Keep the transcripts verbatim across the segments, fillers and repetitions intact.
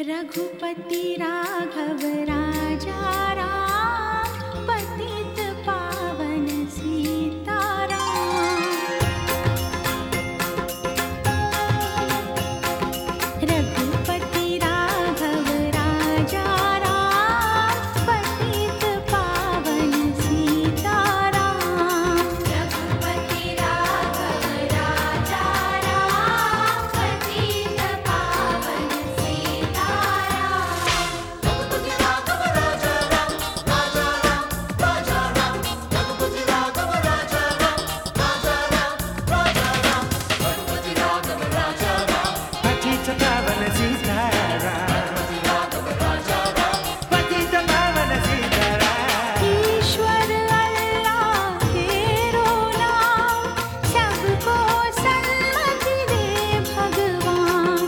रघुपति राघव राजा राम, पतित पावन सीताराम। रघुपति राघव राजा राम, पतित पावन सीताराम। रघुपति राघव राजा राम, पतित पावन ईश्वर अल्लाह तेरो नाम, सबको सन्मति दे भगवान।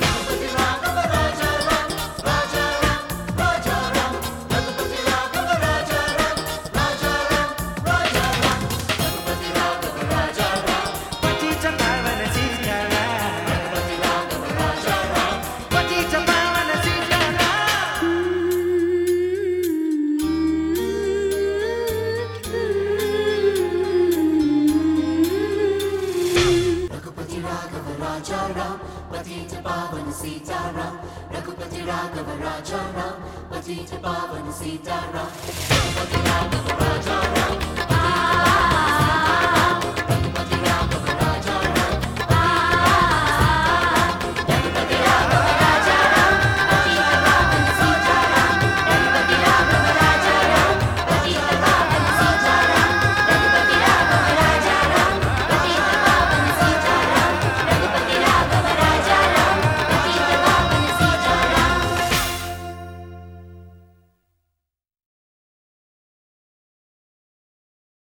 रघुपति राघव राजा राम, पतित पावन सीताराम। रघुपति राघव राजा राम, पतित पावन सीताराम। रघुपति राघव राजा राम,